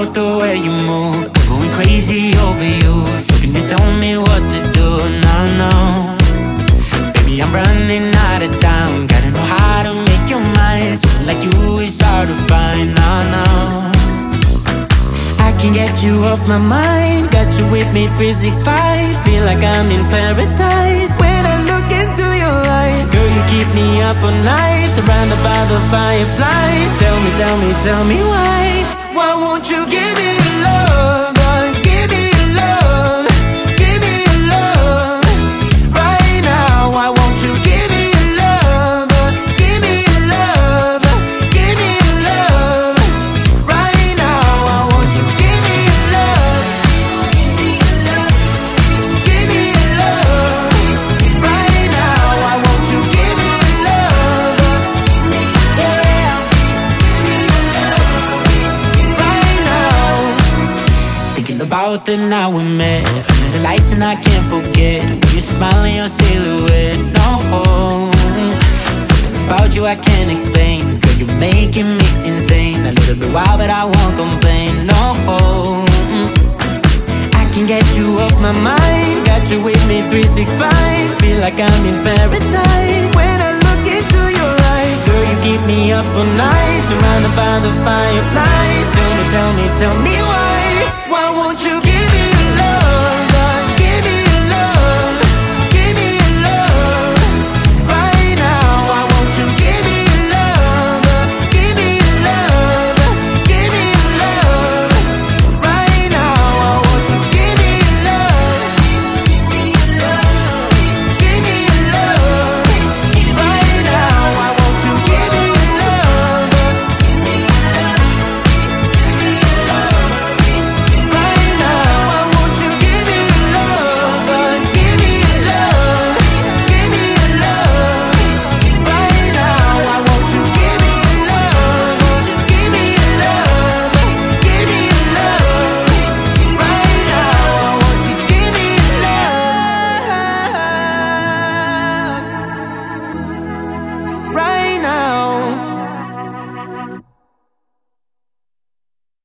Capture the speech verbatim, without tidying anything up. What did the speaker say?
about the way you move. I'm going crazy over you. So can you tell me what to do? No, no. Baby, I'm running out of time. Gotta know how to make your mind. Something like you is hard to find. No, no. I can get you off my mind. Got you with me three sixty-five. Feel like I'm in paradise when I look into your eyes. Girl, you keep me up all night, surrounded by the fireflies. Tell me, tell me, tell me why. Why won't you give me your love? Give me your love. Give me your love. Right now, why won't you give me your love? Give me your love. Give me your love. Right now, why won't you give me your love? Give me your love. Right now, why won't you give me your love? Yeah. Right now, thinking about the night we met. Under the lights and I can't forget you smiling, your silhouette. No, something about you I can't explain. Girl, you're making me insane. A little bit wild, but I won't complain. No, I can get you off my mind. Got you with me three sixty-five. Feel like I'm in paradise when I look into your eyes. Girl, you keep me up all night, surrounded by the fireflies. Tell me, tell me, tell me why.